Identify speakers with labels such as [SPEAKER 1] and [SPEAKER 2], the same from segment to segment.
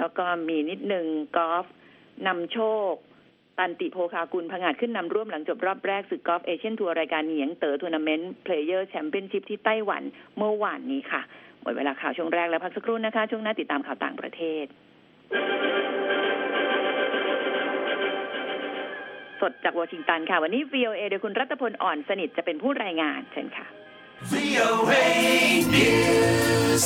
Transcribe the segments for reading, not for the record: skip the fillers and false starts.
[SPEAKER 1] แล้วก็มีนิดนึงกอล์ฟนำโชคตันติโพคากุลผงาดขึ้นนำร่วมหลังจบรอบแรกศึกกอล์ฟเอเชียนทัวร์รายการเหนียงเต๋อทัวร์นาเมนต์เพลเยอร์แชมเปี้ยนชิพที่ไต้หวันเมื่อวานนี้ค่ะหมดเวลาข่าวช่วงแรกแล้วพักสักครู่นะคะช่วงหน้าติดตามข่าวต่างประเทศสดจากวอชิงตันค่ะวันนี้ VOA โดยคุณรัตพลอ่อนสนิทจะเป็นผู้รายงานเชิญค่ะ
[SPEAKER 2] VOA News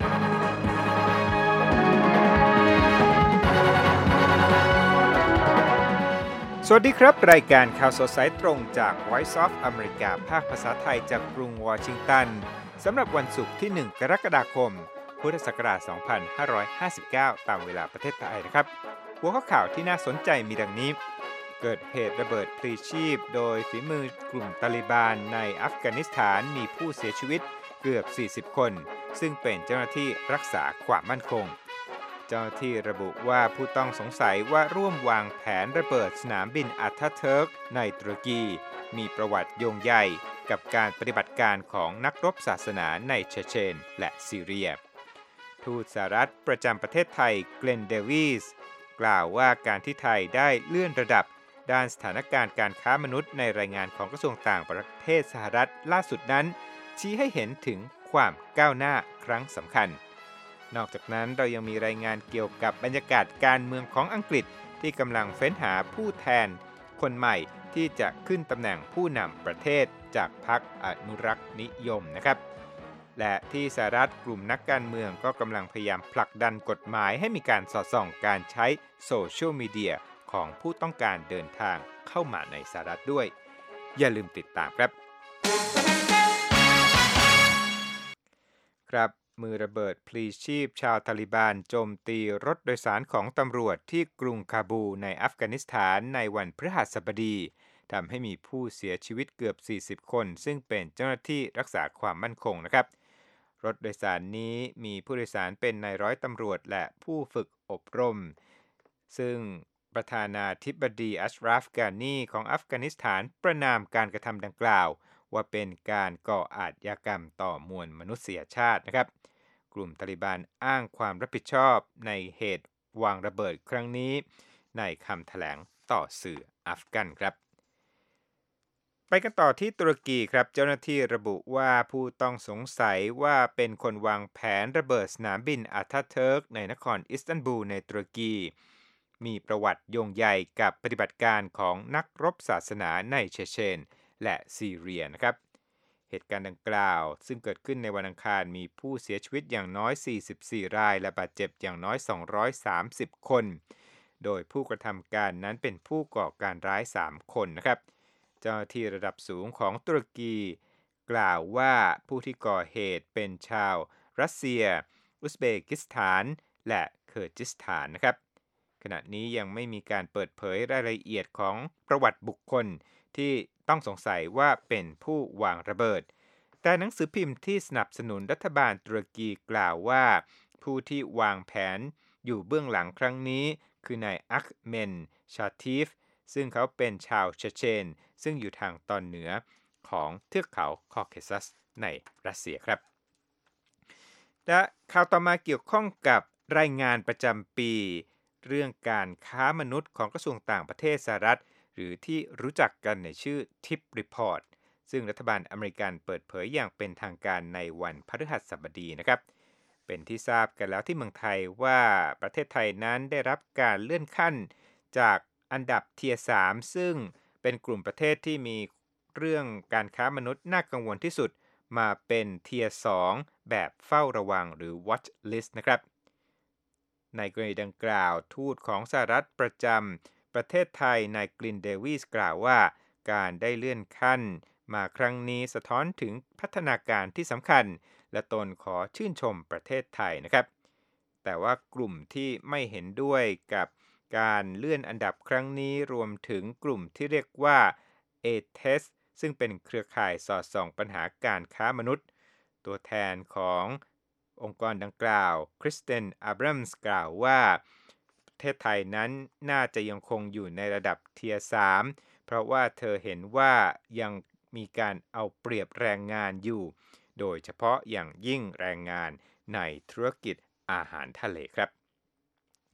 [SPEAKER 3] สวัสดีครับรายการข่าวสดสายตรงจาก Voice of America ภาคภาษาไทยจากกรุงวอชิงตันสำหรับวันศุกร์ที่1กรกฎาคมพุทธศักราช2559ตามเวลาประเทศไทยนะครับหัวข้อข่าวที่น่าสนใจมีดังนี้เกิดเหตุระเบิดพลีชีพโดยฝีมือกลุ่มตาลิบานในอัฟกานิสถานมีผู้เสียชีวิตเกือบ40คนซึ่งเป็นเจ้าหน้าที่รักษาความมั่นคงเจ้าหน้าที่ระบุว่าผู้ต้องสงสัยว่าร่วมวางแผนระเบิดสนามบินอัตาเทิร์กในตุรกีมีประวัติโยงใยกับการปฏิบัติการของนักรบศาสนาในเชเชนและซีเรียทูตสหรัฐประจำประเทศไทยเกลนเดวิสกล่าวว่าการที่ไทยได้เลื่อนระดับด้านสถานการณ์การค้ามนุษย์ในรายงานของกระทรวงต่างประเทศสหรัฐล่าสุดนั้นชี้ให้เห็นถึงความก้าวหน้าครั้งสำคัญนอกจากนั้นเรายังมีรายงานเกี่ยวกับบรรยากาศการเมืองของอังกฤษที่กำลังเฟ้นหาผู้แทนคนใหม่ที่จะขึ้นตำแหน่งผู้นำประเทศจากพรรคอนุรักษ์นิยมนะครับและที่สหรัฐกลุ่มนักการเมืองก็กำลังพยายามผลักดันกฎหมายให้มีการสอดส่องการใช้โซเชียลมีเดียของผู้ต้องการเดินทางเข้ามาในสหรัฐด้วยอย่าลืมติดตามครับมือระเบิดพลีชีพชาวตาลิบานโจมตีรถโดยสารของตำรวจที่กรุงคาบูในอัฟกานิสถานในวันพฤหัสบดีทำให้มีผู้เสียชีวิตเกือบ40คนซึ่งเป็นเจ้าหน้าที่รักษาความมั่นคงนะครับรถโดยสารนี้มีผู้โดยสารเป็นนายร้อยตำรวจและผู้ฝึกอบรมซึ่งประธานาธิบดีอัชราฟ กานีของอัฟกานิสถานประณามการกระทำดังกล่าวว่าเป็นการก่ออาชญากรรมต่อมวลมนุษยชาตินะครับกลุ่มตาลิบันอ้างความรับผิดชอบในเหตุวางระเบิดครั้งนี้ในคำแถลงต่อสื่ออัฟกันครับไปกันต่อที่ตุรกีครับเจ้าหน้าที่ระบุว่าผู้ต้องสงสัยว่าเป็นคนวางแผนระเบิดสนามบินอาตาเทิร์กในนครอิสตันบูลในตุรกีมีประวัติโยงใยกับปฏิบัติการของนักรบศาสนาในเชเชนและซีเรียนะครับเหตุการณ์ดังกล่าวซึ่งเกิดขึ้นในวันอังคารมีผู้เสียชีวิตอย่างน้อย44รายและบาดเจ็บอย่างน้อย230คนโดยผู้กระทำการนั้นเป็นผู้ก่อการร้าย3คนนะครับเจ้าหน้าที่ระดับสูงของตุรกีกล่าวว่าผู้ที่ก่อเหตุเป็นชาวรัสเซียอุซเบกิสถานและเคิร์จิสถานนะครับขณะนี้ยังไม่มีการเปิดเผยรายละเอียดของประวัติบุคคลที่ต้องสงสัยว่าเป็นผู้วางระเบิดแต่หนังสือพิมพ์ที่สนับสนุนรัฐบาลตุรกีกล่าวว่าผู้ที่วางแผนอยู่เบื้องหลังครั้งนี้คือนายอัคเมนชาทีฟซึ่งเขาเป็นชาวเชเชนซึ่งอยู่ทางตอนเหนือของเทือกเขาคอเคซัสในรัสเซียครับและข่าวต่อมาเกี่ยวข้องกับรายงานประจำปีเรื่องการค้ามนุษย์ของกระทรวงต่างประเทศสหรัฐหรือที่รู้จักกันในชื่อ TIP Report ซึ่งรัฐบาลอเมริกันเปิดเผยอย่างเป็นทางการในวันพฤหัสบดีนะครับเป็นที่ทราบกันแล้วที่เมืองไทยว่าประเทศไทยนั้นได้รับการเลื่อนขั้นจากอันดับ Tier 3 ซึ่งเป็นกลุ่มประเทศที่มีเรื่องการค้ามนุษย์น่ากังวลที่สุดมาเป็น Tier 2 แบบเฝ้าระวังหรือ Watch List นะครับในกรณีดังกล่าวทูตของสหรัฐประจำประเทศไทยนายกลินเดวิสกล่าวว่าการได้เลื่อนขั้นมาครั้งนี้สะท้อนถึงพัฒนาการที่สำคัญและตนขอชื่นชมประเทศไทยนะครับแต่ว่ากลุ่มที่ไม่เห็นด้วยกับการเลื่อนอันดับครั้งนี้รวมถึงกลุ่มที่เรียกว่า ATES ซึ่งเป็นเครือข่ายสอดส่องปัญหาการค้ามนุษย์ตัวแทนขององค์กรดังกล่าวคริสเตนอับรัมส์กล่าวว่าประเทศไทยนั้นน่าจะยังคงอยู่ในระดับเทียร์ 3 เพราะว่าเธอเห็นว่ายังมีการเอาเปรียบแรงงานอยู่โดยเฉพาะอย่างยิ่งแรงงานในธุรกิจอาหารทะเลครับ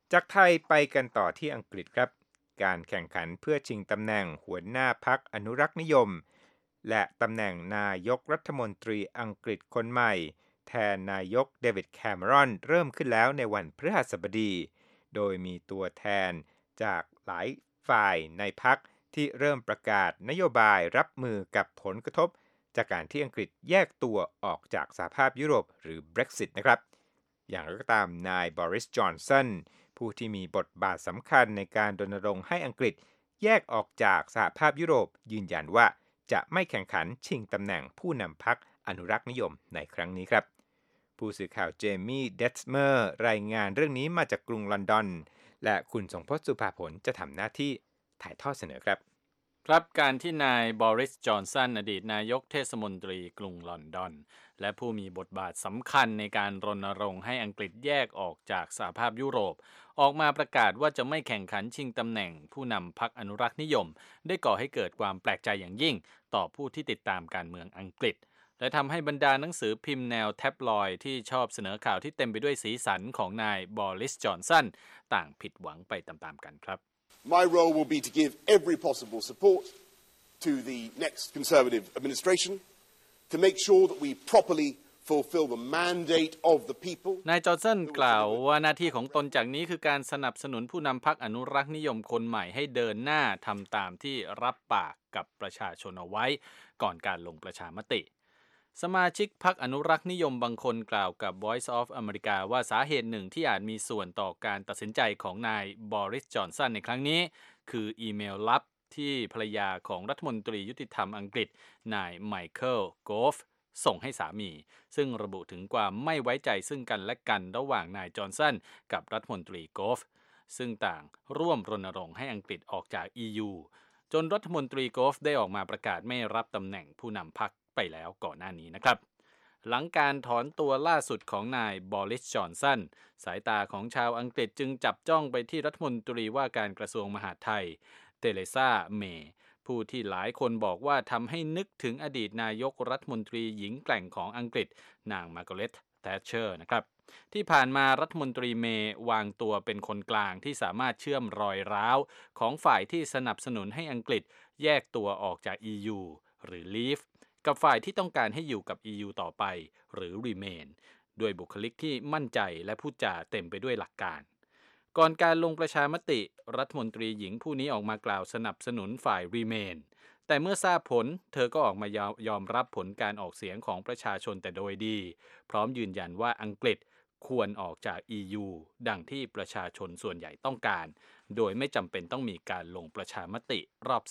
[SPEAKER 3] จากไทยไปกันต่อที่อังกฤษครับการแข่งขันเพื่อชิงตำแหน่งหัวหน้าพรรคอนุรักษ์นิยมและตำแหน่งนายกรัฐมนตรีอังกฤษคนใหม่แทนนายกเดวิดแคมเมรอนเริ่มขึ้นแล้วในวันพฤหัสบดีโดยมีตัวแทนจากหลายฝ่ายในพรรคที่เริ่มประกาศนโยบายรับมือกับผลกระทบจากการที่อังกฤษแยกตัวออกจากสหภาพยุโรปหรือ Brexit นะครับอย่างไรก็ตามนายบริส จอนสันผู้ที่มีบทบาทสำคัญในการรณรงค์ให้อังกฤษแยกออกจากสหภาพยุโรปยืนยันว่าจะไม่แข่งขันชิงตำแหน่งผู้นำพรรคอนุรักษ์นิยมในครั้งนี้ครับผู้สื่อข่าวเจมี่เดสเมอร์รายงานเรื่องนี้มาจากกรุงลอนดอนและคุณทรงพจน์สุภาผลจะทำหน้าที่ถ่ายทอดเสนอครับ
[SPEAKER 4] ครับการที่นายบริส จอนสันอดีตนายกเทศมนตรีกรุงลอนดอนและผู้มีบทบาทสำคัญในการรณรงค์ให้อังกฤษแยกออกจากสหภาพยุโรปออกมาประกาศว่าจะไม่แข่งขันชิงตำแหน่งผู้นำพรรคอนุรักษ์นิยมได้ก่อให้เกิดความแปลกใจอย่างยิ่งต่อผู้ที่ติดตามการเมืองอังกฤษและทำให้บรรดาหนังสือพิมพ์แนวแท็บลอยด์ที่ชอบเสนอข่าวที่เต็มไปด้วยสีสันของนายบริส จอนสันต่างผิดหวังไปตามๆกันครับ
[SPEAKER 5] My role will be to give every possible support to the next Conservative administration to make sure that we properly fulfill the mandate of the people
[SPEAKER 4] นายจอห์นสันกล่าวว่าหน้าที่ของตนจากนี้คือการสนับสนุนผู้นำพรรคอนุรักษ์นิยมคนใหม่ให้เดินหน้าทำตามที่รับปากกับประชาชนเอาไว้ก่อนการลงประชามติสมาชิกพรรคอนุรักษ์นิยมบางคนกล่าวกับ Voice of America ว่าสาเหตุหนึ่งที่อาจมีส่วนต่อการตัดสินใจของนายบริส จอนสันในครั้งนี้คืออีเมลลับที่ภรรยาของรัฐมนตรียุติธรรมอังกฤษนายไมเคิล โกฟส่งให้สามีซึ่งระบุถึงความไม่ไว้ใจซึ่งกันและกันระหว่างนายจอห์นสันกับรัฐมนตรีโกฟซึ่งต่างร่วมรณรงค์ให้อังกฤษออกจาก EU จนรัฐมนตรีโกฟได้ออกมาประกาศไม่รับตำแหน่งผู้นำพรรคไปแล้วก่อนหน้านี้นะครับหลังการถอนตัวล่าสุดของนายบริส จอนสันสายตาของชาวอังกฤษจึงจับจ้องไปที่รัฐมนตรีว่าการกระทรวงมหาดไทยเทเรซา เมย์ผู้ที่หลายคนบอกว่าทำให้นึกถึงอดีตนายกรัฐมนตรีหญิงแกร่งของอังกฤษนางมาร์กาเร็ต แทชเชอร์นะครับที่ผ่านมารัฐมนตรีเมย์วางตัวเป็นคนกลางที่สามารถเชื่อมรอยร้าวของฝ่ายที่สนับสนุนให้อังกฤษแยกตัวออกจาก EU หรือ Leave กับฝ่ายที่ต้องการให้อยู่กับ EU ต่อไปหรือ Remain ด้วยบุคลิกที่มั่นใจและพูดจาเต็มไปด้วยหลักการก่อนการลงประชามติรัฐมนตรีหญิงผู้นี้ออกมากล่าวสนับสนุนฝ่าย Remain แต่เมื่อทราบผลเธอก็ออกมายอมรับผลการออกเสียงของประชาชนแต่โดยดีพร้อมยืนยันว่าอังกฤษควรออกจาก EU ดังที่ประชาชนส่วนใหญ่ต้องการโดยไม่จำเป็นต้องมีการลงประชามติรอบ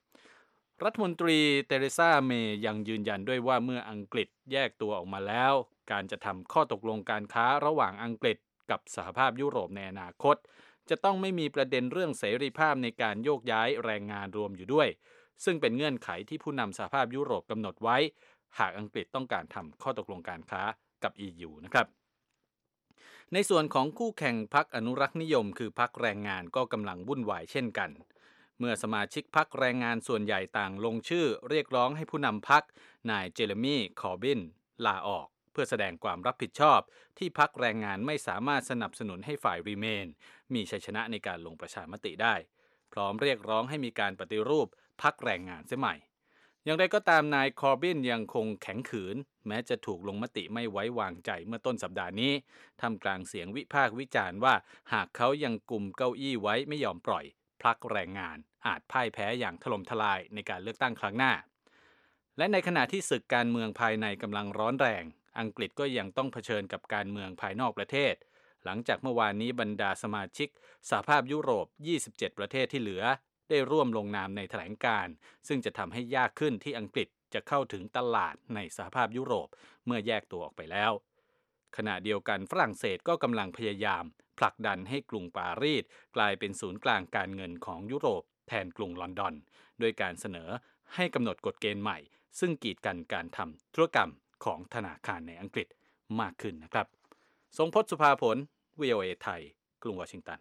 [SPEAKER 4] 2รัฐมนตรีเทเรซา เมย์ยังยืนยันด้วยว่าเมื่ออังกฤษแยกตัวออกมาแล้วการจะทำข้อตกลงการค้าระหว่างอังกฤษกับสหภาพยุโรปในอนาคตจะต้องไม่มีประเด็นเรื่องเสรีภาพในการโยกย้ายแรงงานรวมอยู่ด้วยซึ่งเป็นเงื่อนไขที่ผู้นำสหภาพยุโรปกำหนดไว้หากอังกฤษต้องการทำข้อตกลงการค้ากับ EU นะครับในส่วนของคู่แข่งพรรคอนุรักษ์นิยมคือพรรคแรงงานก็กำลังวุ่นวายเช่นกันเมื่อสมาชิกพรรคแรงงานส่วนใหญ่ต่างลงชื่อเรียกร้องให้ผู้นำพรรคนายเจเรมีคอร์บินลาออกเพื่อแสดงความรับผิดชอบที่พรรคแรงงานไม่สามารถสนับสนุนให้ฝ่ายรีเมนมีชัยชนะในการลงประชามติได้พร้อมเรียกร้องให้มีการปฏิรูปพรรคแรงงานเสียใหม่อย่างไรก็ตามนายคอร์บินยังคงแข็งขืนแม้จะถูกลงมติไม่ไว้วางใจเมื่อต้นสัปดาห์นี้ท่ามกลางเสียงวิพากษ์วิจารณ์ว่าหากเขายังกุมเก้าอี้ไว้ไม่ยอมปล่อยพรรคแรงงานอาจพ่ายแพ้อย่างถล่มทลายในการเลือกตั้งครั้งหน้าและในขณะที่ศึกการเมืองภายในกำลังร้อนแรงอังกฤษก็ยังต้องเผชิญกับการเมืองภายนอกประเทศหลังจากเมื่อวานนี้บรรดาสมาชิกสหภาพยุโรป27ประเทศที่เหลือได้ร่วมลงนามในแถลงการณ์ซึ่งจะทำให้ยากขึ้นที่อังกฤษจะเข้าถึงตลาดในสหภาพยุโรปเมื่อแยกตัวออกไปแล้วขณะเดียวกันฝรั่งเศสก็กำลังพยายามผลักดันให้กรุงปารีสกลายเป็นศูนย์กลางการเงินของยุโรปแทนกรุงลอนดอนโดยการเสนอให้กำหนดกฎเกณฑ์ใหม่ซึ่งกีดกันการทำธุรกรรมของธนาคารในอังกฤษมากขึ้นนะครับทรงพจน์สุภาผล VOA ไทยกรุงวอชิงตัน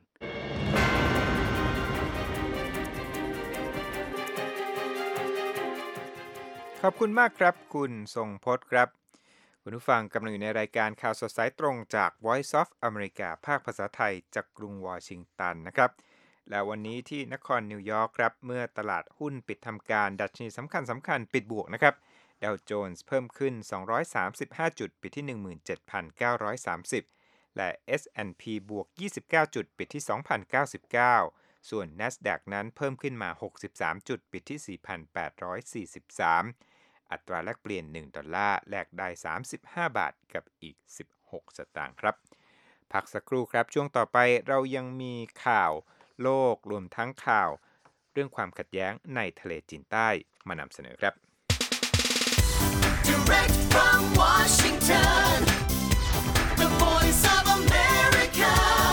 [SPEAKER 3] ขอบคุณมากครับคุณทรงพจน์ครับคุณผู้ฟังกำลังอยู่ในรายการข่าวสดสายตรงจาก Voice of America ภาคภาษาไทยจากกรุงวอชิงตันนะครับและวันนี้ที่นครนิวยอร์กครับเมื่อตลาดหุ้นปิดทำการดัชนีสำคัญปิดบวกนะครับดาวโจนส์เพิ่มขึ้น235จุดปิดที่ 17,930 และ S&P บวก29จุดปิดที่ 2,099 ส่วน NASDAQ นั้นเพิ่มขึ้นมา63จุดปิดที่ 4,843 อัตราแลกเปลี่ยน$1แลกได้35บาทกับอีก16สตางค์ครับพักสักครู่ครับช่วงต่อไปเรายังมีข่าวโลกรวมทั้งข่าวเรื่องความขัดแย้งในทะเลจีนใต้มานำเสนอครับ
[SPEAKER 2] Direct from Washington, the voice of America,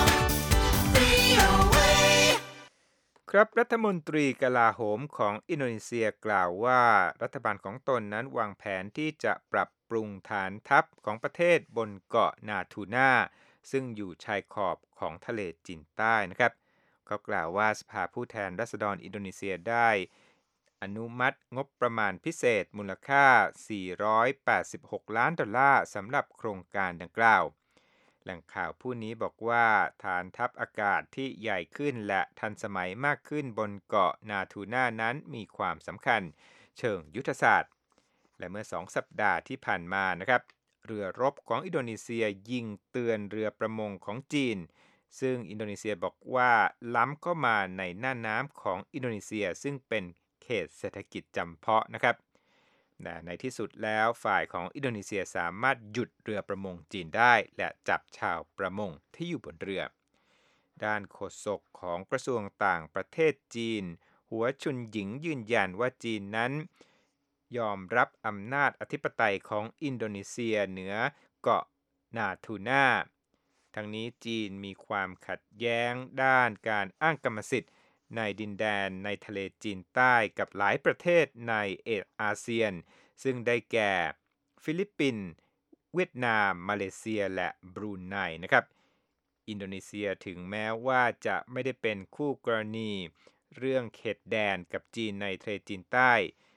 [SPEAKER 2] VOA.
[SPEAKER 3] ครับรัฐมนตรีกลาโหมของอินโดนีเซียกล่าวว่ารัฐบาลของตนนั้นวางแผนที่จะปรับปรุงฐานทัพของประเทศบนเกาะนาทูน่าซึ่งอยู่ชายขอบของทะเลจีนใต้นะครับเขากล่าวว่าสภาผู้แทนราษฎรอินโดนีเซียได้อนุมัติงบประมาณพิเศษมูลค่า$486 ล้านสำหรับโครงการดังกล่าวแหล่งข่าวผู้นี้บอกว่าฐานทัพอากาศที่ใหญ่ขึ้นและทันสมัยมากขึ้นบนเกาะนาทูน่านั้นมีความสำคัญเชิงยุทธศาสตร์และเมื่อ2 สัปดาห์ที่ผ่านมานะครับเรือรบของอินโดนีเซียยิงเตือนเรือประมงของจีนซึ่งอินโดนีเซียบอกว่าล้ำเข้ามาในน่านน้ำของอินโดนีเซียซึ่งเป็นเขตเศรษฐกิจจำเพาะนะครับในที่สุดแล้วฝ่ายของอินโดนีเซียสามารถหยุดเรือประมงจีนได้และจับชาวประมงที่อยู่บนเรือด้านโฆษกของกระทรวงต่างประเทศจีนหัวชุนหญิงยืนยันว่าจีนนั้นยอมรับอำนาจอธิปไตยของอินโดนีเซียเหนือเกาะนาทูน่าทั้งนี้จีนมีความขัดแย้งด้านการอ้างกรรมสิทธิ์ในดินแดนในทะเลจีนใต้กับหลายประเทศในอาเซียนซึ่งได้แก่ฟิลิปปินส์เวียดนามมาเลเซียและบรูไนนะครับอินโดนีเซียถึงแม้ว่าจะไม่ได้เป็นคู่กรณีเรื่องเขตแดนกับจีนในทะเลจีนใต้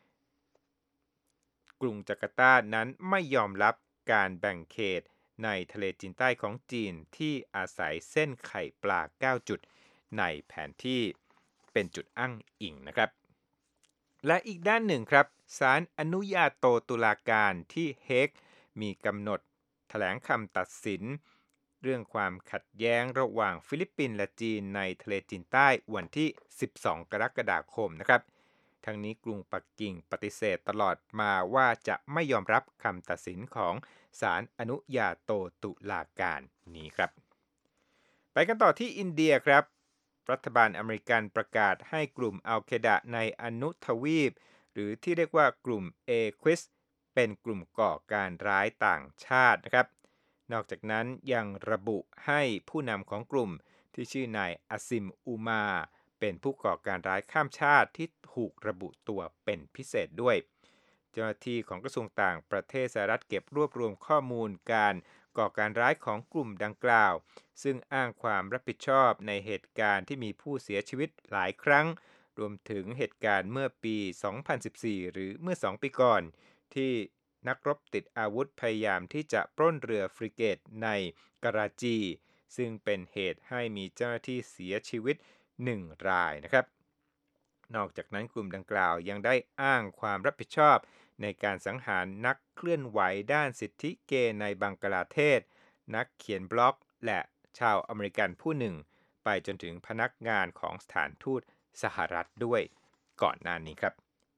[SPEAKER 3] กรุงจาการ์ตานั้นไม่ยอมรับการแบ่งเขตในทะเลจีนใต้ของจีนที่อาศัยเส้นไข่ปลา9จุดในแผนที่เป็นจุดอ้างอิงนะครับและอีกด้านหนึ่งครับศาลอนุญาโตตุลาการที่เฮกมีกำหนดแถลงคำตัดสินเรื่องความขัดแย้งระหว่างฟิลิปปินส์และจีนในทะเลจีนใต้วันที่12กรกฎาคมนะครับทั้งนี้กรุงปักกิ่งปฏิเสธตลอดมาว่าจะไม่ยอมรับคำตัดสินของศาลอนุญาโตตุลาการนี้ครับไปกันต่อที่อินเดียครับรัฐบาลอเมริกันประกาศให้กลุ่มอัลเคดะในอนุทวีปหรือที่เรียกว่ากลุ่มเอควิสเป็นกลุ่มก่อการร้ายต่างชาตินะครับนอกจากนั้นยังระบุให้ผู้นำของกลุ่มที่ชื่อนายอาซิมอูมาเป็นผู้ก่อการร้ายข้ามชาติที่ถูกระบุตัวเป็นพิเศษด้วยเจ้าหน้าที่ของกระทรวงต่างประเทศสหรัฐเก็บรวบรวมข้อมูลการก่อการร้ายของกลุ่มดังกล่าวซึ่งอ้างความรับผิดชอบในเหตุการณ์ที่มีผู้เสียชีวิตหลายครั้งรวมถึงเหตุการณ์เมื่อปี 2014 หรือเมื่อ2 ปีก่อนที่นักรบติดอาวุธพยายามที่จะปล้นเรือฟริเกตในกราจีซึ่งเป็นเหตุให้มีเจ้าหน้าที่เสียชีวิต1 รายนะครับนอกจากนั้นกลุ่มดังกล่าวยังได้อ้างความรับผิดชอบในการสังหารนักเคลื่อนไหวด้านสิทธิเกย์ในบังกลาเทศนักเขียนบล็อกและชาวอเมริกันผู้หนึ่งไปจนถึงพนักงานของสถานทูตสหรัฐด้วยก่อนหน้านี้ครับ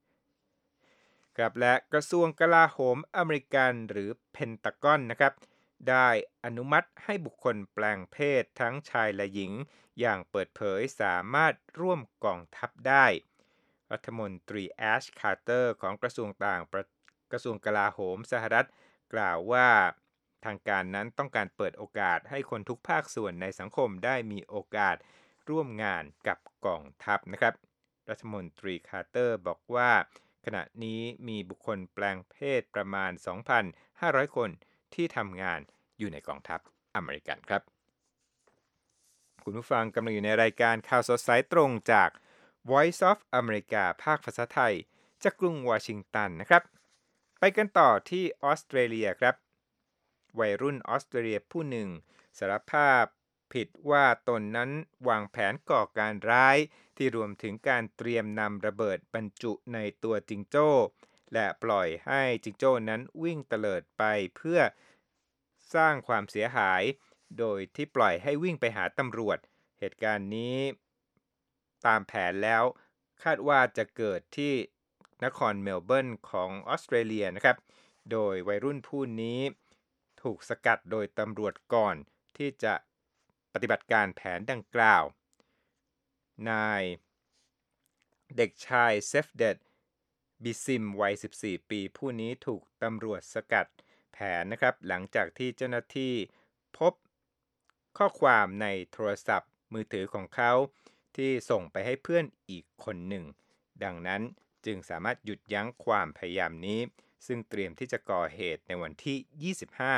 [SPEAKER 3] และกระทรวงกลาโหมอเมริกันหรือเพนตากอนนะครับได้อนุมัติให้บุคคลแปลงเพศทั้งชายและหญิงอย่างเปิดเผยสามารถร่วมกองทัพได้รัฐมนตรีแอชคาร์เตอร์ของกระทรวงกลาโหมสหรัฐกล่าวว่าทางการนั้นต้องการเปิดโอกาสให้คนทุกภาคส่วนในสังคมได้มีโอกาสร่วมงานกับกองทัพนะครับรัฐมนตรีคาร์เตอร์บอกว่าขณะนี้มีบุคคลแปลงเพศประมาณ 2,500 คนที่ทำงานอยู่ในกองทัพอเมริกันครับคุณผู้ฟังกำลังอยู่ในรายการข่าวสดสายตรงจาก Voice of America ภาคภาษาไทยจากกรุงวอชิงตันนะครับไปกันต่อที่ออสเตรเลียครับวัยรุ่นออสเตรเลียผู้หนึ่งสารภาพผิดว่าตนนั้นวางแผนก่อการร้ายที่รวมถึงการเตรียมนำระเบิดบรรจุในตัวจิงโจ้และปล่อยให้จิงโจ้นั้นวิ่งเตลิดไปเพื่อสร้างความเสียหายโดยที่ปล่อยให้วิ่งไปหาตำรวจเหตุการณ์นี้ตามแผนแล้วคาดว่าจะเกิดที่นครเมลเบิร์นของออสเตรเลียนะครับโดยวัยรุ่นผู้นี้ถูกสกัดโดยตำรวจก่อนที่จะปฏิบัติการแผนดังกล่าวนายเด็กชายเซฟเดดบิซิมวัย14ปีผู้นี้ถูกตำรวจสกัดแผนนะครับหลังจากที่เจ้าหน้าที่พบข้อความในโทรศัพท์มือถือของเขาที่ส่งไปให้เพื่อนอีกคนหนึ่งดังนั้นจึงสามารถหยุดยั้งความพยายามนี้ซึ่งเตรียมที่จะก่อเหตุในวันที่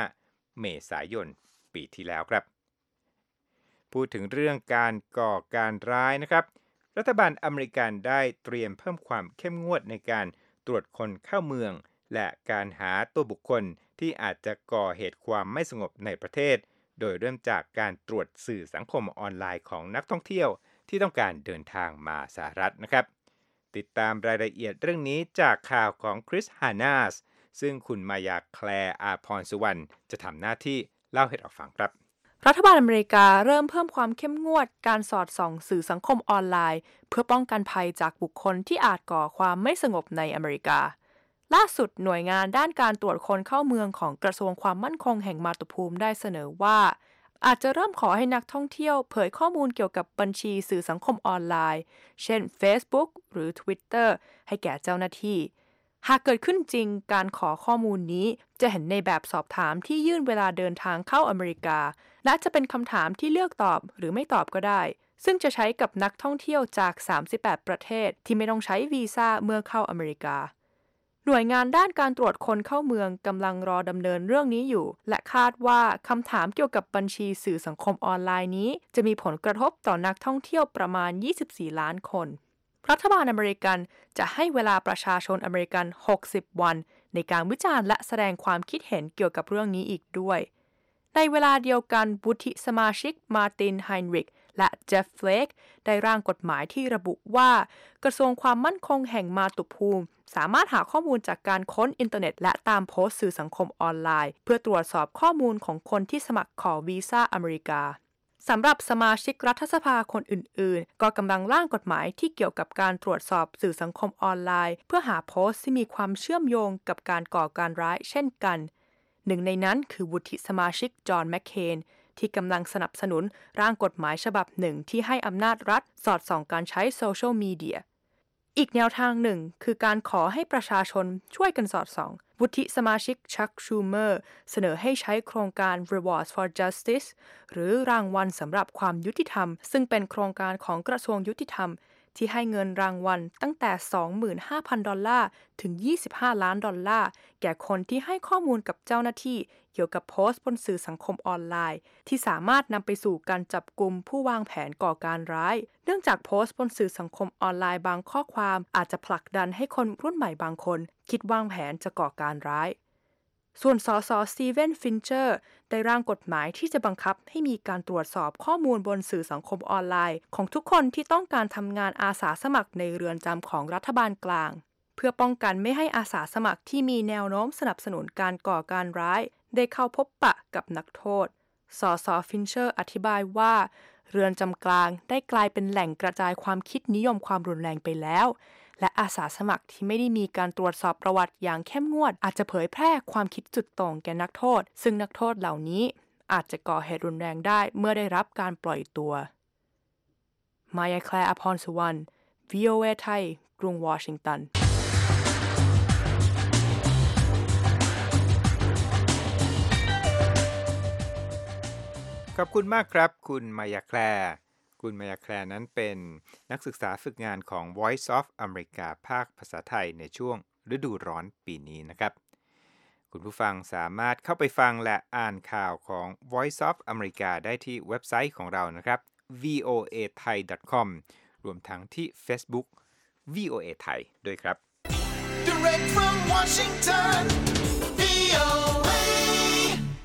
[SPEAKER 3] 25เมษายนปีที่แล้วครับพูดถึงเรื่องการก่อการร้ายนะครับรัฐบาลอเมริกันได้เตรียมเพิ่มความเข้มงวดในการตรวจคนเข้าเมืองและการหาตัวบุคคลที่อาจจะก่อเหตุความไม่สงบในประเทศโดยเริ่มจากการตรวจสื่อสังคมออนไลน์ของนักท่องเที่ยวที่ต้องการเดินทางมาสหรัฐนะครับติดตามรายละเอียดเรื่องนี้จากข่าวของคริสฮานาสซึ่งคุณมายาแคลร์อาพรสุวรรณจะทำหน้าที่เล่าให้เราฟังครับ
[SPEAKER 6] รัฐบาลอเมริกาเริ่มเพิ่มความเข้มงวดการสอดส่องสื่อสังคมออนไลน์เพื่อป้องกันภัยจากบุคคลที่อาจก่อความไม่สงบในอเมริกาล่าสุดหน่วยงานด้านการตรวจคนเข้าเมืองของกระทรวงความมั่นคงแห่งมาตุภูมิได้เสนอว่าอาจจะเริ่มขอให้นักท่องเที่ยวเผยข้อมูลเกี่ยวกับบัญชีสื่อสังคมออนไลน์เช่น Facebook หรือ Twitter ให้แก่เจ้าหน้าที่หากเกิดขึ้นจริงการขอข้อมูลนี้จะเห็นในแบบสอบถามที่ยื่นเวลาเดินทางเข้าอเมริกาและจะเป็นคำถามที่เลือกตอบหรือไม่ตอบก็ได้ซึ่งจะใช้กับนักท่องเที่ยวจาก38ประเทศที่ไม่ต้องใช้วีซ่าเมื่อเข้าอเมริกาหน่วยงานด้านการตรวจคนเข้าเมืองกำลังรอดำเนินเรื่องนี้อยู่และคาดว่าคำถามเกี่ยวกับบัญชีสื่อสังคมออนไลน์นี้จะมีผลกระทบต่อนักท่องเที่ยวประมาณ24ล้านคนรัฐบาลอเมริกันจะให้เวลาประชาชนอเมริกัน60วันในการวิจารณ์และแสดงความคิดเห็นเกี่ยวกับเรื่องนี้อีกด้วยในเวลาเดียวกันวุฒิสมาชิกมาร์ตินไฮนริกและเจฟเฟลกได้ร่างกฎหมายที่ระบุว่ากระทรวงความมั่นคงแห่งมาตุภูมิสามารถหาข้อมูลจากการค้นอินเทอร์เน็ตและตามโพสต์สื่อสังคมออนไลน์เพื่อตรวจสอบข้อมูลของคนที่สมัครขอวีซ่าอเมริกาสำหรับสมาชิกรัฐสภาคนอื่นๆก็กำลังร่างกฎหมายที่เกี่ยวกับการตรวจสอบสื่อสังคมออนไลน์เพื่อหาโพสต์ที่มีความเชื่อมโยงกับการก่อการร้ายเช่นกันหนึ่งในนั้นคือวุฒิสมาชิกจอห์นแมคเคนที่กำลังสนับสนุนร่างกฎหมายฉบับหนึ่งที่ให้อำนาจรัฐสอดส่องการใช้โซเชียลมีเดียอีกแนวทางหนึ่งคือการขอให้ประชาชนช่วยกันสอดส่องวุฒิสมาชิกชักชูเมอร์เสนอให้ใช้โครงการ Rewards for Justice หรือรางวัลสำหรับความยุติธรรมซึ่งเป็นโครงการของกระทรวงยุติธรรมที่ให้เงินรางวัลตั้งแต่ $25,000 ถึง $25 ล้านแก่คนที่ให้ข้อมูลกับเจ้าหน้าที่เกี่ยวกับโพสต์บนสื่อสังคมออนไลน์ที่สามารถนำไปสู่การจับกุมผู้วางแผนก่อการร้ายเนื่องจากโพสต์บนสื่อสังคมออนไลน์บางข้อความอาจจะผลักดันให้คนรุ่นใหม่บางคนคิดวางแผนจะก่อการร้ายส่วนสสสตีเวนฟินเชอร์ได้ร่างกฎหมายที่จะบังคับให้มีการตรวจสอบข้อมูลบนสื่อสังคมออนไลน์ของทุกคนที่ต้องการทำงานอาสาสมัครในเรือนจำของรัฐบาลกลางเพื่อป้องกันไม่ให้อาสาสมัครที่มีแนวโน้มสนับสนุนการก่อการร้ายได้เข้าพบปะกับนักโทษสสฟินเชอร์อธิบายว่าเรือนจำกลางได้กลายเป็นแหล่งกระจายความคิดนิยมความรุนแรงไปแล้วและอาสาสมัครที่ไม่ได้มีการตรวจสอบประวัติอย่างเข้มงวดอาจจะเผยแพร่ความคิดจุดตรงแก่นักโทษซึ่งนักโทษเหล่านี้อาจจะก่อเหตุรุนแรงได้เมื่อได้รับการปล่อยตัวมายาแคลร์อภรสุวรรณ VOA ไทยกรุงวอชิงตัน
[SPEAKER 3] ขอบคุณมากครับคุณมายาแคลร์คุณมายาแคลร์นั้นเป็นนักศึกษาฝึกงานของ Voice of America ภาคภาษาไทยในช่วงฤดูร้อนปีนี้นะครับคุณผู้ฟังสามารถเข้าไปฟังและอ่านข่าวของ Voice of America ได้ที่เว็บไซต์ของเรานะครับ voathai.com รวมทั้งที่ Facebook VOA ไทยด้วยครับ
[SPEAKER 2] Direct from Washington, VOA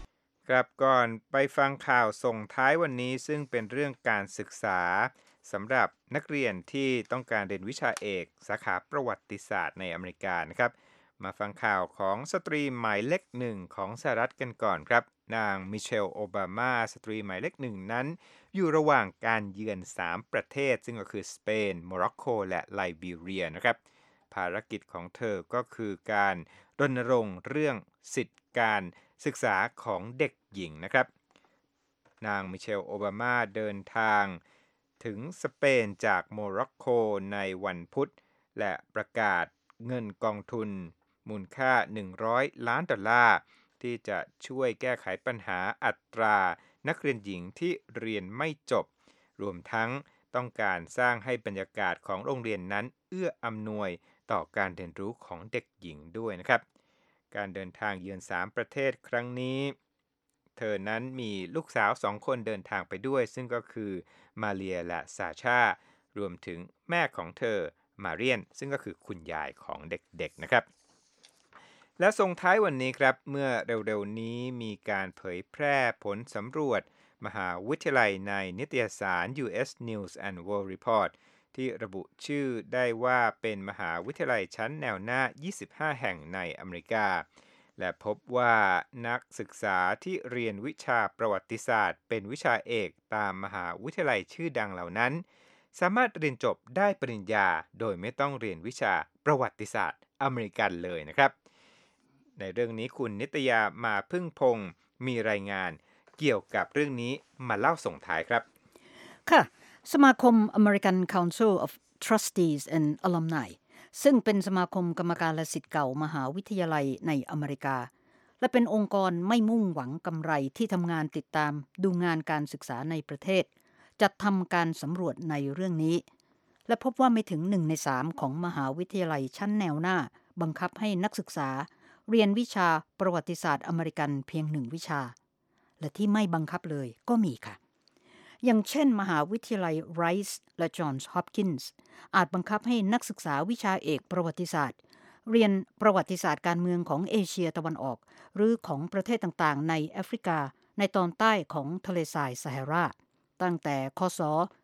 [SPEAKER 3] ครับก่อนไปฟังข่าวส่งท้ายวันนี้ซึ่งเป็นเรื่องการศึกษาสำหรับนักเรียนที่ต้องการเรียนวิชาเอกสาขาประวัติศาสตร์ในอเมริกานะครับมาฟังข่าวของสตรีหมายเลขหนึ่งของสหรัฐกันก่อนครับนางมิเชลโอบามาสตรีหมายเลขหนึ่งนั้นอยู่ระหว่างการเยือน3ประเทศซึ่งก็คือสเปนโมร็อกโกและไลบีเรียนะครับภารกิจของเธอก็คือการรณรงค์เรื่องสิทธิการศึกษาของเด็กหญิงนะครับนางมิเชลโอบามาเดินทางถึงสเปนจากโมร็อกโกในวันพุธและประกาศเงินกองทุนมูลค่า$100 ล้านที่จะช่วยแก้ไขปัญหาอัตรานักเรียนหญิงที่เรียนไม่จบรวมทั้งต้องการสร้างให้บรรยากาศของโรงเรียนนั้นเอื้ออำนวยต่อการเรียนรู้ของเด็กหญิงด้วยนะครับการเดินทางเยือน3ประเทศครั้งนี้เธอนั้นมีลูกสาว2คนเดินทางไปด้วยซึ่งก็คือมาเรียและซาชารวมถึงแม่ของเธอมาเรียนซึ่งก็คือคุณยายของเด็กๆนะครับและส่งท้ายวันนี้ครับเมื่อเร็วๆนี้มีการเผยแพร่ผลสำรวจมหาวิทยาลัยในนิตยสาร U.S. News and World Report ที่ระบุชื่อได้ว่าเป็นมหาวิทยาลัยชั้นแนวหน้า25แห่งในอเมริกาและพบว่านักศึกษาที่เรียนวิชาประวัติศาสตร์เป็นวิชาเอกตามมหาวิทยาลัยชื่อดังเหล่านั้นสามารถเรียนจบได้ปริญญาโดยไม่ต้องเรียนวิชาประวัติศาสตร์อเมริกันเลยนะครับในเรื่องนี้คุณนิตยามาพึ่งพงศ์มีรายงานเกี่ยวกับเรื่องนี้มาเล่าส่งท้ายครับ
[SPEAKER 7] ค่ะสมาคม American Council of Trustees and Alumni ซึ่งเป็นสมาคมกรรมการและศิษย์เก่ามหาวิทยาลัยในอเมริกาและเป็นองค์กรไม่มุ่งหวังกำไรที่ทำงานติดตามดูงานการศึกษาในประเทศจัดทำการสำรวจในเรื่องนี้และพบว่าไม่ถึง1 ใน 3ของมหาวิทยาลัยชั้นแนวหน้าบังคับให้นักศึกษาเรียนวิชาประวัติศาสตร์อเมริกันเพียง1 วิชาและที่ไม่บังคับเลยก็มีค่ะอย่างเช่นมหาวิทยาลัยไรส์และจอห์นส์ฮอปกินส์อาจบังคับให้นักศึกษาวิชาเอกประวัติศาสตร์เรียนประวัติศาสตร์การเมืองของเอเชียตะวันออกหรือของประเทศต่างๆในแอฟริกาในตอนใต้ของทะเลทรายซาฮาราตั้งแต่ค.ศ.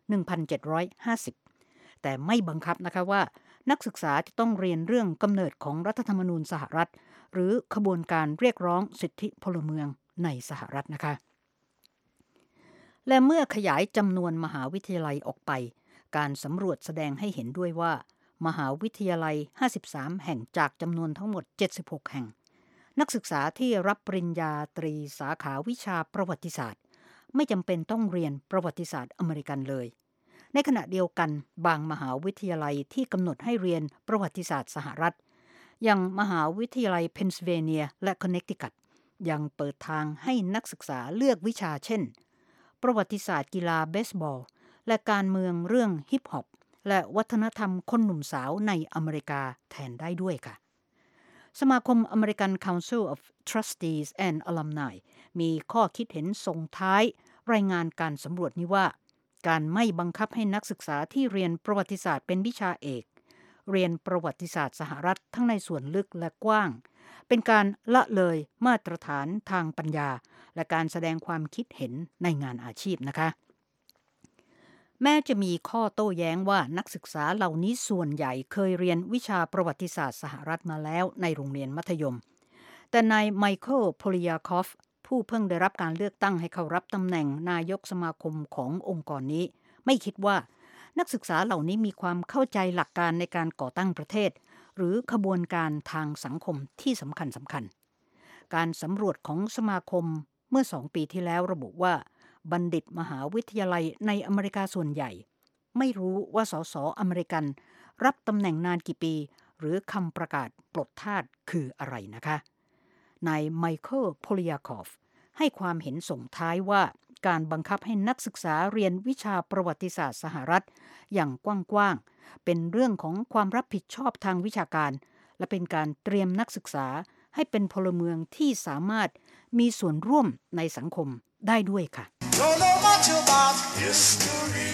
[SPEAKER 7] 1750แต่ไม่บังคับนะคะว่านักศึกษาจะต้องเรียนเรื่องกำเนิดของรัฐธรรมนูญสหรัฐหรือขบวนการเรียกร้องสิทธิพลเมืองในสหรัฐนะคะและเมื่อขยายจำนวนมหาวิทยาลัยออกไปการสำรวจแสดงให้เห็นด้วยว่ามหาวิทยาลัย53แห่งจากจำนวนทั้งหมด76แห่งนักศึกษาที่รับปริญญาตรีสาขาวิชาประวัติศาสตร์ไม่จำเป็นต้องเรียนประวัติศาสตร์อเมริกันเลยในขณะเดียวกันบางมหาวิทยาลัยที่กำหนดให้เรียนประวัติศาสตร์สหรัฐอย่างมหาวิทยาลัยเพนซิลเวเนียและคอนเนคติคัตยังเปิดทางให้นักศึกษาเลือกวิชาเช่นประวัติศาสตร์กีฬาเบสบอลและการเมืองเรื่องฮิปฮอปและวัฒนธรรมคนหนุ่มสาวในอเมริกาแทนได้ด้วยค่ะสมาคม American Council of Trustees and Alumni มีข้อคิดเห็นส่งท้ายรายงานการสำรวจนี้ว่าการไม่บังคับให้นักศึกษาที่เรียนประวัติศาสตร์เป็นวิชาเอกเรียนประวัติศาสตร์สหรัฐทั้งในส่วนลึกและกว้างเป็นการละเลยมาตรฐานทางปัญญาและการแสดงความคิดเห็นในงานอาชีพนะคะแม้จะมีข้อโต้แย้งว่านักศึกษาเหล่านี้ส่วนใหญ่เคยเรียนวิชาประวัติศาสตร์สหรัฐมาแล้วในโรงเรียนมัธยมแต่นายไมเคิลโพลิยาคอฟผู้เพิ่งได้รับการเลือกตั้งให้เข้ารับตำแหน่งนายกสมาคมขององค์กรนี้ไม่คิดว่านักศึกษาเหล่านี้มีความเข้าใจหลักการในการก่อตั้งประเทศหรือขบวนการทางสังคมที่สำคัญการสำรวจของสมาคมเมื่อ2 ปีที่แล้วระบุว่าบัณฑิตมหาวิทยาลัยในอเมริกาส่วนใหญ่ไม่รู้ว่าสสอเมริกันรับตำแหน่งนานกี่ปีหรือคำประกาศปลดทาสคืออะไรนะคะนายไมเคิลโพลิยาคอฟให้ความเห็นส่งท้ายว่าการบังคับให้นักศึกษาเรียนวิชาประวัติศาสตร์สหรัฐอย่างกว้างๆเป็นเรื่องของความรับผิดชอบทางวิชาการและเป็นการเตรียมนักศึกษาให้เป็นพลเมืองที่สามารถมีส่วนร่วมในสังคมได้ด้วยค่ะ
[SPEAKER 2] Don't know much about history.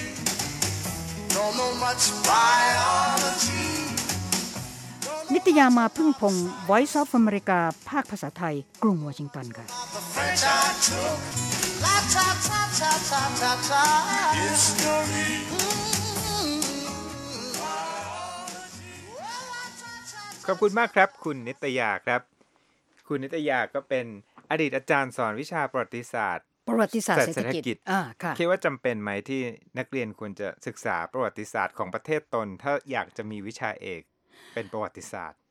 [SPEAKER 2] Don't know much biology.
[SPEAKER 7] นิตยามาพึ่งพงศ์ Voice of America ภาคภาษาไทยกรุงวอชิงตันค่ะ
[SPEAKER 2] which I took. La ta ta ta ta ta ta. History.
[SPEAKER 3] ขอบคุณมากครับคุณนิตยาครับคุณนิตยาก็เป็นอดีตอาจารย์สอนวิชาประวัติศาสตร์เศรษฐกิจคิดว่าจำเป็นไหมที่นักเรียนควรจะศึกษาประวัติศาสตร์ของประเทศตนถ้าอยากจะมีวิชาเอกเป็นประวัติศาสตร์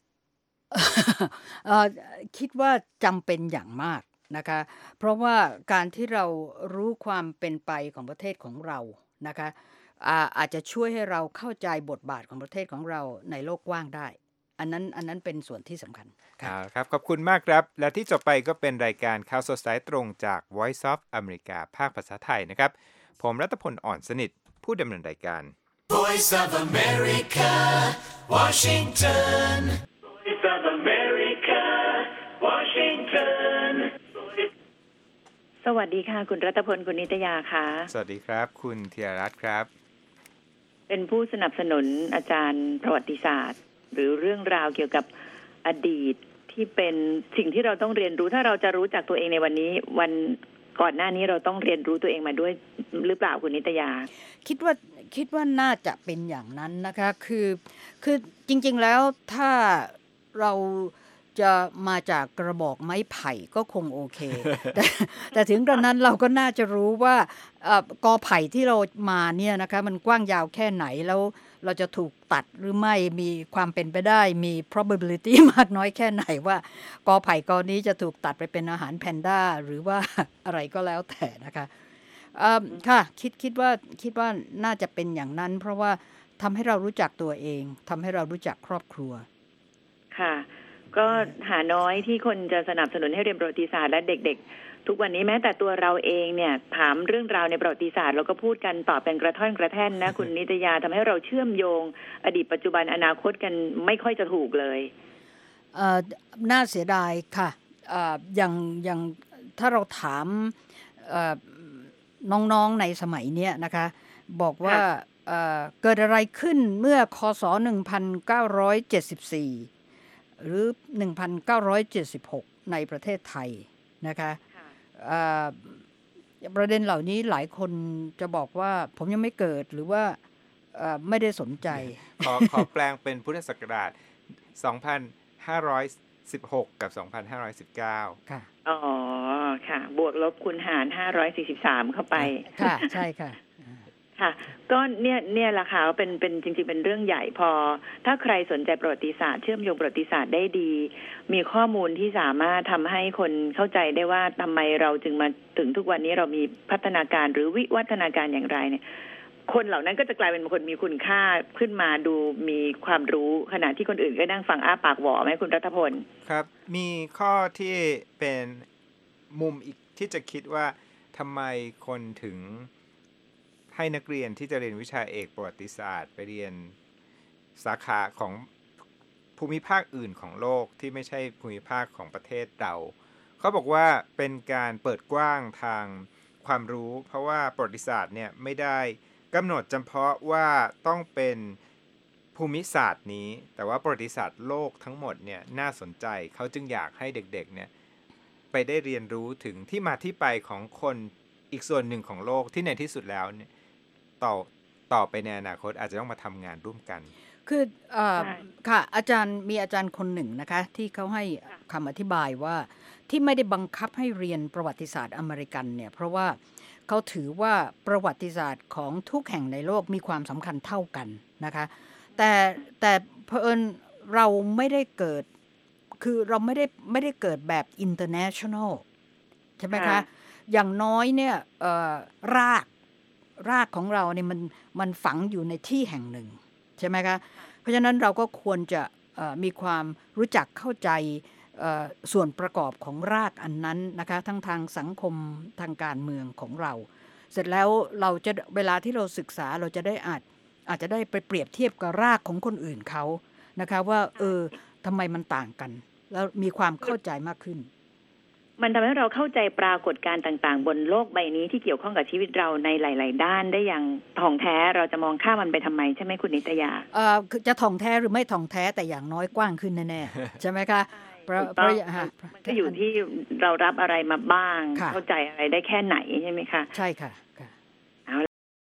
[SPEAKER 7] คิดว่าจำเป็นอย่างมากนะคะเพราะว่าการที่เรารู้ความเป็นไปของประเทศของเรานะคะอาจจะช่วยให้เราเข้าใจบทบาทของประเทศของเราในโลกกว้างได้อันนั้นเป็นส่วนที่สำคัญ
[SPEAKER 3] ครับขอบคุณมากครับและที่จบไปก็เป็นรายการข่าวสดสายตรงจาก Voice of America ภาคภาษาไทยนะครับผมรัตพลอ่อนสนิทผู้ดำเนินรายการ
[SPEAKER 2] Voice of America Washington Voice of America Washington
[SPEAKER 1] สวัสดีค่ะคุณรัตพลคุณนิตยาค่ะ
[SPEAKER 3] สวัสดีครับคุณธีรรัตน์ครับ
[SPEAKER 1] เป็นผู้สนับสนุนอาจารย์ประวัติศาสตร์หรือเรื่องราวเกี่ยวกับอดีตที่เป็นสิ่งที่เราต้องเรียนรู้ถ้าเราจะรู้จักตัวเองในวันนี้วันก่อนหน้านี้เราต้องเรียนรู้ตัวเองมาด้วยหรือเปล่าคุณนิตยา
[SPEAKER 7] คิดว่าน่าจะเป็นอย่างนั้นนะคะคือจริงๆแล้วถ้าเราจะมาจากกระบอกไม้ไผ่ก็คงโอเค แต่ถึงตอนนั้นเราก็น่าจะรู้ว่ากอไผ่ที่เรามาเนี่ยนะคะมันกว้างยาวแค่ไหนแล้วเราจะถูกตัดหรือไม่มีความเป็นไปได้มี probability มากน้อยแค่ไหนว่ากอไผ่กอนี้จะถูกตัดไปเป็นอาหารแพนด้าหรือว่าอะไรก็แล้วแต่นะคะค่ะคิดว่าน่าจะเป็นอย่างนั้นเพราะว่าทำให้เรารู้จักตัวเองทำให้เรารู้จักครอบครัว
[SPEAKER 1] ค่ะก็หาน้อยที่คนจะสนับสนุนให้เรียนประวัติศาสตร์และเด็กๆทุกวันนี้แม้แต่ตัวเราเองเนี่ยถามเรื่องราวในประวัติศาสตร์เราก็พูดกันตอบเป็นกระท่อนกระแท่นนะคุณนิตยาทำให้เราเชื่อมโยงอดีตปัจจุบันอนาคตกันไม่ค่อยจะถูกเลย
[SPEAKER 7] น่าเสียดายค่ะอย่างถ้าเราถามน้องๆในสมัยเนี้ยนะคะบอกว่าเกิดอะไรขึ้นเมื่อคศ1974หรือ1976ในประเทศไทยนะคะประเด็นเหล่านี้หลายคนจะบอกว่าผมยังไม่เกิดหรือว่าไม่ได้สนใจ
[SPEAKER 3] ขอแปลงเป็นพุทธศักราช2516กับ2519
[SPEAKER 1] ค่ะอ๋อค่ะบวกลบคูณหาร543เข้าไป
[SPEAKER 7] ค่ะใช่ค่ะ
[SPEAKER 1] ค่ะก็เนี่ยราคาเป็นจริงๆเป็นเรื่องใหญ่พอถ้าใครสนใจประวัติศาสตร์เชื่อมโยงประวัติศาสตร์ได้ดีมีข้อมูลที่สามารถทำให้คนเข้าใจได้ว่าทำไมเราจึงมาถึงทุกวันนี้เรามีพัฒนาการหรือวิวัฒนาการอย่างไรเนี่ยคนเหล่านั้นก็จะกลายเป็นคนมีคุณค่าขึ้นมาดูมีความรู้ขณะที่คนอื่นก็นั่งฟังอ้าปากหวอไหมคุณรัตพล
[SPEAKER 3] ครับมีข้อที่เป็นมุมอีกที่จะคิดว่าทำไมคนถึงให้นักเรียนที่จะเรียนวิชาเอกประวัติศาสตร์ไปเรียนสาขาของภูมิภาคอื่นของโลกที่ไม่ใช่ภูมิภาคของประเทศเราเขาบอกว่าเป็นการเปิดกว้างทางความรู้เพราะว่าประวัติศาสตร์เนี่ยไม่ได้กำหนดเฉพาะว่าต้องเป็นภูมิศาสตร์นี้แต่ว่าประวัติศาสตร์โลกทั้งหมดเนี่ยน่าสนใจเขาจึงอยากให้เด็กๆเนี่ยไปได้เรียนรู้ถึงที่มาที่ไปของคนอีกส่วนหนึ่งของโลกที่ในที่สุดแล้วเนี่ยต่อไปในอนาคตอาจจะต้องมาทำงานร่วมกัน
[SPEAKER 7] คือค่ะอาจารย์คนหนึ่งนะคะที่เขาให้คำอธิบายว่าที่ไม่ได้บังคับให้เรียนประวัติศาสตร์อเมริกันเนี่ยเพราะว่าเขาถือว่าประวัติศาสตร์ของทุกแห่งในโลกมีความสำคัญเท่ากันนะคะแต่เผอิญเราไม่ได้เกิดคือเราไม่ได้เกิดแบบ international ใช่ไหมคะอย่างน้อยเนี่ยรากของเราเนี่ยมันฝังอยู่ในที่แห่งหนึ่งใช่ไหมคะเพราะฉะนั้นเราก็ควรจะมีความรู้จักเข้าใจส่วนประกอบของรากอันนั้นนะคะทั้งทางสังคมทางการเมืองของเราเสร็จแล้วเราจะเวลาที่เราศึกษาเราจะได้อาจจะได้ไปเปรียบเทียบกับรากของคนอื่นเขานะคะว่าทำไมมันต่างกันแล้วมีความเข้าใจมากขึ้น
[SPEAKER 1] มันทำให้เราเข้าใจปรากฏการณ์ต่างๆบนโลกใบนี้ที่เกี่ยวข้องกับชีวิตเราในหลายๆด้านได้อย่างถ่องแท้เราจะมองข้ามมันไปทำไมใช่ไหมคุณนิตยา
[SPEAKER 7] จะถ่องแท้หรือไม่ถ่องแท้แต่อย่างน้อยกว้างขึ้นแน่ๆ ใช่ไหมคะ
[SPEAKER 1] มันก็อยู่ที่เรารับอะไรมาบ้าง
[SPEAKER 7] ค่ะ
[SPEAKER 1] เข้าใจอะไรได้แค่ไหนใช่ไหมคะ
[SPEAKER 7] ใช่ค่ะ